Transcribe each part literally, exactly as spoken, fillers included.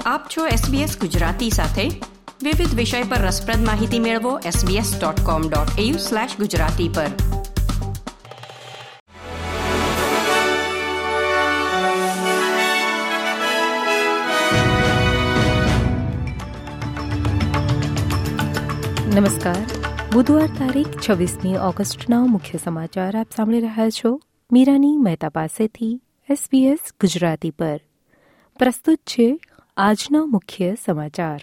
આપ છો એસબીએસ ગુજરાતી સાથે. વિવિધ વિષય પર રસપ્રદ માહિતી મેળવો SBS dot com dot AU slash Gujarati પર. નમસ્કાર. બુધવાર તારીખ છવ્વીસમી ઓગસ્ટના મુખ્ય સમાચાર આપ સાંભળી રહ્યા છો મીરાની મહેતા પાસેથી એસબીએસ ગુજરાતી પર. પ્રસ્તુત છે આજના મુખ્ય સમાચાર.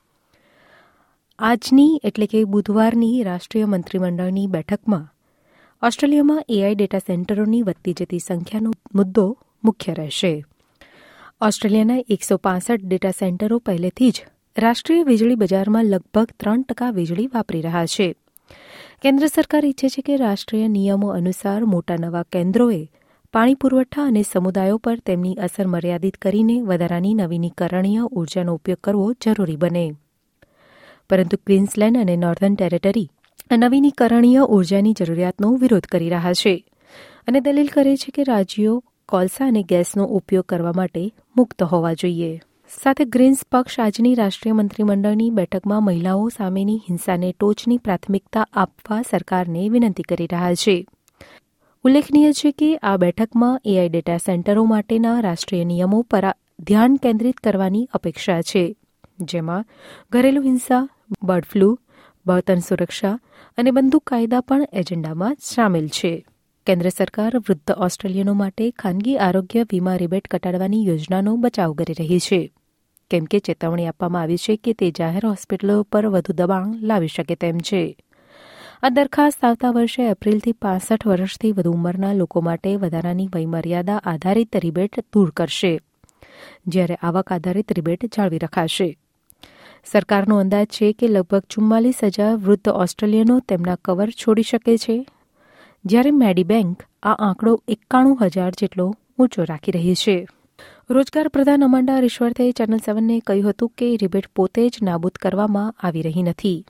આજની એટલે કે બુધવારની રાષ્ટ્રીય મંત્રીમંડળની બેઠકમાં ઓસ્ટ્રેલિયામાં એઆઈ ડેટા સેન્ટરોની વધતી જતી સંખ્યાનો મુદ્દો મુખ્ય રહેશે. ઓસ્ટ્રેલિયાના એકસો પાંસઠ ડેટા સેન્ટરો પહેલેથી જ રાષ્ટ્રીય વીજળી બજારમાં લગભગ ત્રણ ટકા વીજળી વાપરી રહ્યા છે. કેન્દ્ર સરકાર ઈચ્છે છે કે રાષ્ટ્રીય નિયમો અનુસાર મોટા નવા કેન્દ્રોએ પાણી પુરવઠા અને સમુદાયો પર તેમની અસર મર્યાદિત કરીને વધારાની નવીનીકરણીય ઉર્જાનો ઉપયોગ કરવો જરૂરી બને. પરંતુ ક્વીન્સલેન્ડ અને નોર્ધન ટેરેટરી નવીનીકરણીય ઉર્જાની જરૂરિયાતનો વિરોધ કરી રહ્યા છે અને દલીલ કરે છે કે રાજ્યો કોલસા અને ગેસનો ઉપયોગ કરવા માટે મુક્ત હોવા જોઈએ. સાથે ગ્રીન્સ પક્ષ આજની રાષ્ટ્રીય મંત્રીમંડળની બેઠકમાં મહિલાઓ સામેની હિંસાને ટોચની પ્રાથમિકતા આપવા સરકારને વિનંતી કરી રહ્યા છે. ઉલ્લેખનીય છે કે આ બેઠકમાં એઆઈ ડેટા સેન્ટરો માટેના રાષ્ટ્રીય નિયમો પર ધ્યાન કેન્દ્રિત કરવાની અપેક્ષા છે, જેમાં ઘરેલુ હિંસા, બર્ડ ફ્લૂ, બળતણ સુરક્ષા અને બંદૂક કાયદા પણ એજન્ડામાં સામેલ છે. કેન્દ્ર સરકાર વૃદ્ધ ઓસ્ટ્રેલિયનો માટે ખાનગી આરોગ્ય વીમા રિબેટ ઘટાડવાની યોજનાનો બચાવ કરી રહી છે, કેમ કે ચેતવણી આપવામાં આવી છે કે તે જાહેર હોસ્પિટલો પર વધુ દબાણ લાવી શકે તેમ છે. આ દરખાસ્ત આવતા વર્ષે એપ્રિલથી પાસઠ વર્ષથી વધુ ઉંમરના લોકો માટે વધારાની વયમર્યાદા આધારિત રિબેટ દૂર કરશે, જ્યારે આવક આધારિત રિબેટ જાળવી રખાશે. સરકારનો અંદાજ છે કે લગભગ ચુમ્માલીસ હજાર વૃદ્ધ ઓસ્ટ્રેલિયનો તેમના કવર છોડી શકે છે, જ્યારે મેડીબેન્ક આ આંકડો એકાણું હજાર જેટલો ઊંચો રાખી રહી છે. રોજગાર પ્રધાન અમાંડા રિશવર્થે ચેનલ સેવનને કહ્યું હતું કે રિબેટ પોતે જ નાબૂદ કરવામાં આવી રહી નથી.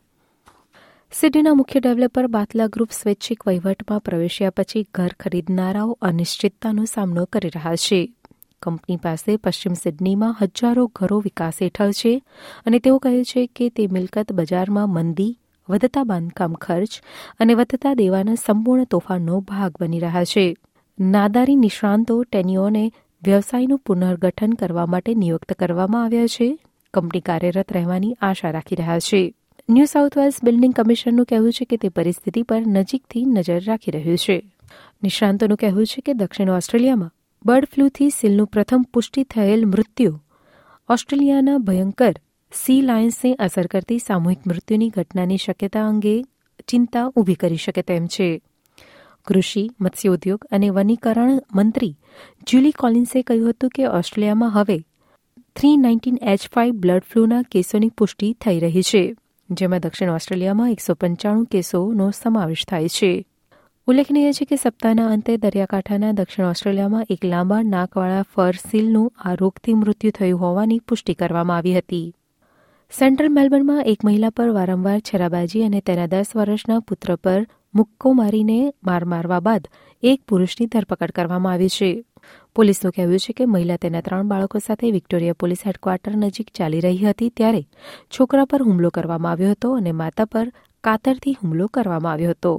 સિડનીના મુખ્ય ડેવલપર બાતલા ગ્રુપ સ્વૈચ્છિક વહીવટમાં પ્રવેશ્યા પછી ઘર ખરીદનારાઓ અનિશ્ચિતતાનો સામનો કરી રહ્યા છે. કંપની પાસે પશ્ચિમ સિડનીમાં હજારો ઘરો વિકાસ હેઠળ છે અને તેઓ કહે છે કે તે મિલકત બજારમાં મંદી, વધતા બાંધકામ ખર્ચ અને વધતા દેવાના સંપૂર્ણ તોફાનનો ભાગ બની રહ્યા છે. નાદારી નિષ્ણાંતો ટેનીઓને વ્યવસાયનું પુનર્ગઠન કરવા માટે નિયુક્ત કરવામાં આવ્યા છે. કંપની કાર્યરત રહેવાની આશા રાખી રહ્યા છે. ન્યૂ સાઉથ વેલ્સ બિલ્ડિંગ કમિશનનું કહેવું છે કે તે પરિસ્થિતિ પર નજીકથી નજર રાખી રહ્યું છે. નિષ્ણાંતોનું કહેવું છે કે દક્ષિણ ઓસ્ટ્રેલિયામાં બર્ડ ફ્લૂથી સીલનું પ્રથમ પુષ્ટિ થયેલ મૃત્યુ ઓસ્ટ્રેલિયાના ભયંકર સી લાયન્સને અસર કરતી સામૂહિક મૃત્યુની ઘટનાની શક્યતા અંગે ચિંતા ઊભી કરી શકે તેમ છે. કૃષિ, મત્સ્યોદ્યોગ અને વનીકરણ મંત્રી જ્યુલી કોલિન્સે કહ્યું હતું કે ઓસ્ટ્રેલિયામાં હવે three nineteen H five blood ફ્લૂના કેસોની પુષ્ટિ થઈ રહી છે, જેમાં દક્ષિણ ઓસ્ટ્રેલિયામાં એકસો પંચાણું કેસોનો સમાવેશ થાય છે. ઉલ્લેખનીય છે કે સપ્તાહના અંતે દરિયાકાંઠાના દક્ષિણ ઓસ્ટ્રેલિયામાં એક લાંબા નાકવાળા ફર સીલનું આ રોગથી મૃત્યુ થયું હોવાની પુષ્ટિ કરવામાં આવી હતી. સેન્ટ્રલ મેલબર્નમાં એક મહિલા પર વારંવાર છરાબાજી અને તેના દસ વર્ષના પુત્ર પર મુક્કો મારીને માર મારવા બાદ એક પુરુષની ધરપકડ કરવામાં આવી છે. પોલીસનું કહેવું છે કે મહિલા તેના ત્રણ બાળકો સાથે વિક્ટોરિયા પોલીસ હેડક્વાર્ટર નજીક ચાલી રહી હતી ત્યારે છોકરા પર હુમલો કરવામાં આવ્યો હતો અને માતા પર કાતરથી હુમલો કરવામાં આવ્યો હતો.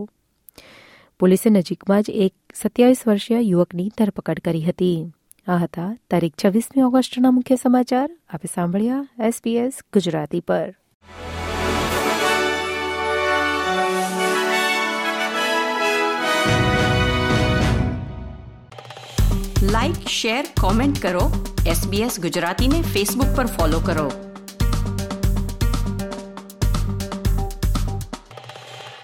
પોલીસે નજીકમાં જ એક સત્યાવીસ વર્ષીય યુવકની ધરપકડ કરી હતી. આ હતા તારીખ છવ્વીસમી ઓગસ્ટના મુખ્ય સમાચાર. આપે સાંભળ્યા એસબીએસ ગુજરાતી પર. લાઇક, શેર, કોમેન્ટ કરો. એસબીએસ ગુજરાતીને ફેસબુક પર ફોલો કરો.